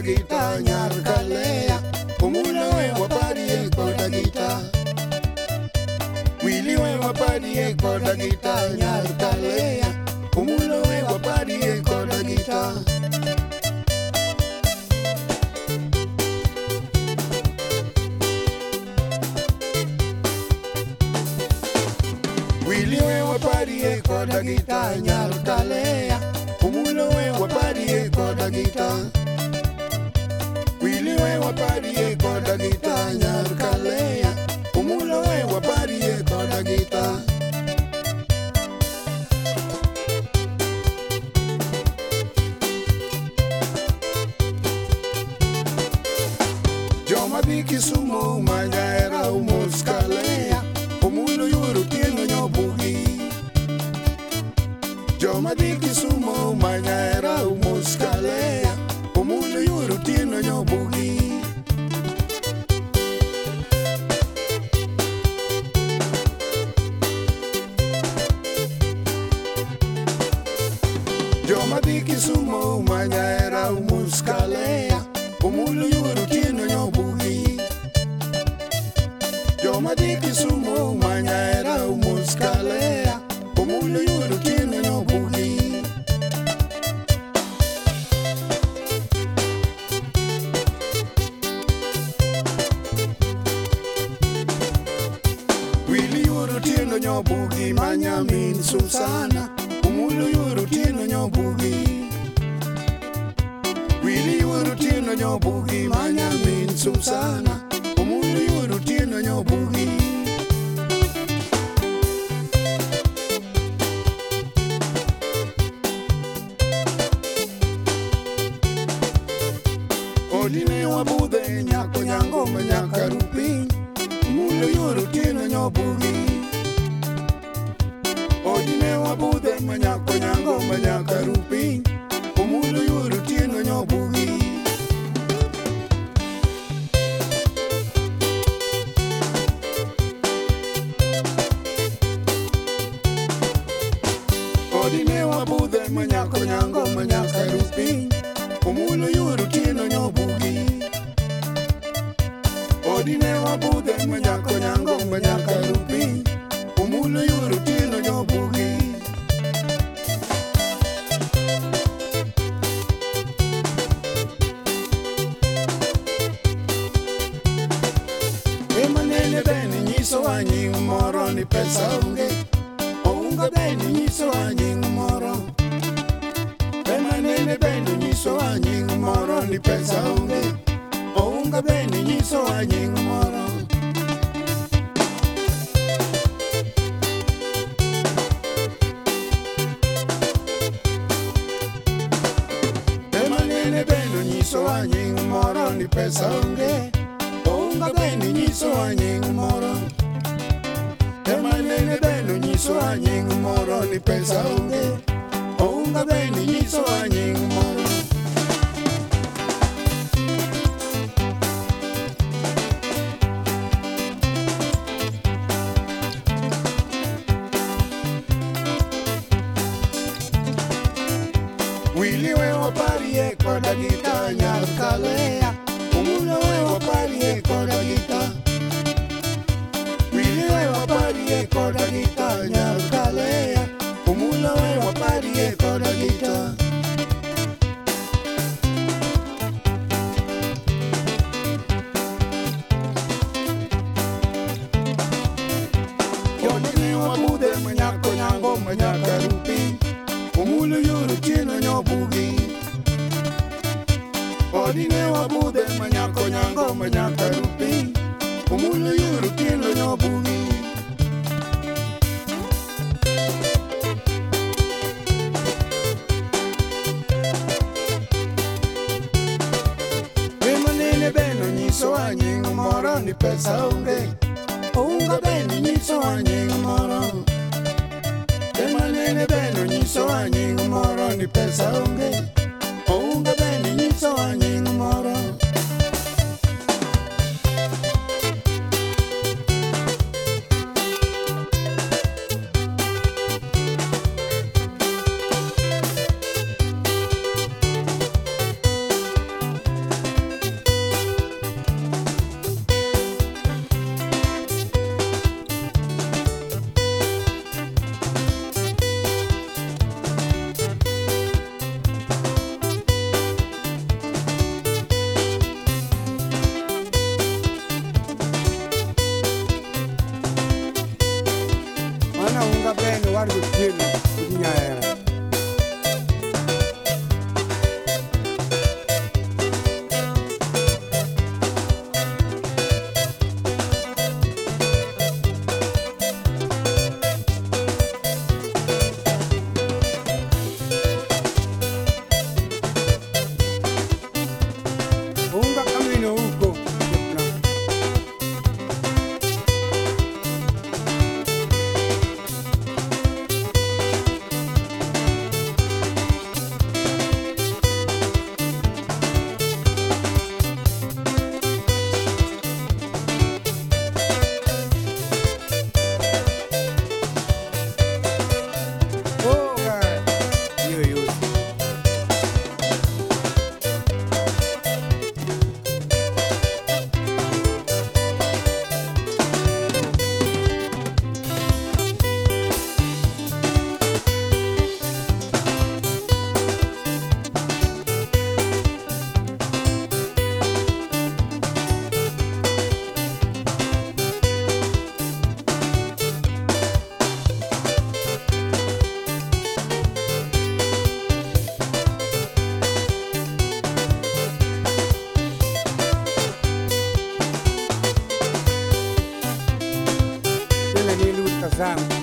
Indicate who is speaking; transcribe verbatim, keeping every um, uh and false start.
Speaker 1: gita nyar kalea Omulo we waparie koda gita Wili we waparie koda gita nyar kalea Omulo we waparie koda gita Wili we waparie koda gita nyar kalea Omulo we waparie koda gita Wili we waparie koda gita nyar kalea Omulo we waparie koda gita Joma dhi Kisumu manyaera umos kalea Omulo yuro tieno nyobugi Joma dhi Kisumu manyaera umos kalea Omulo yuro tieno nyobugi Joma dhi Kisumu manyaera umos kalea Omulo yuro tieno nyobugi Joma dhi Kisumu manyaera umos kalea Omulo yuro tieno nyobugi Wili yuro tieno nyobugi manyamin Susana Omulo yuro tieno nyobugi Wili yuro tieno nyobugi manyamin Susana Omulo yuro tieno nyobugi Odine wabudhe nyako nyango manyaka rupiny Omulo yuro tieno nyobugi Odine wabudhe manyako nyango manyaka rupiny Omulo yuro tieno nyobugi Odine wabudhe manyako nyango manyaka rupiny Omulo yuro tieno nyobugi Odine wabudhe manyako nyango manyaka rupiny Omulo yuro tieno nyobugi Emanene beni nyiso wa nying moro ni pesa onge Ounga beni nyiso wa nying moro Emanene beni nyiso wa nying moro ni pesa onge Ounga beni nyiso wa nying moro Emanene beni nyiso wa nying moro ni pesa onge Ounga beni nyiso wa nying moro Emanene beni nyiso wa nying moro ni pesa onge Ounga beni nyiso wa nying moro Wili we waparie koda gita nyar kalea Omulo we waparie koda gita Wili we waparie koda gita nyar kalea Omulo we waparie koda gita Odine wabudhe manyako nyango manyaka rupiny Omulo yuro tieno nyobugi Odine wabudhe manyako nyango manyaka rupiny Omulo yuro tieno nyobugi Emanene beno nyiso wa nying moro ni pesa onge Ounga beni nyiso wa nying moro Emanene beno nyiso wa nying moro ni pesa onge Ounga beni nyiso wa nying moro Daniel Hurtazao.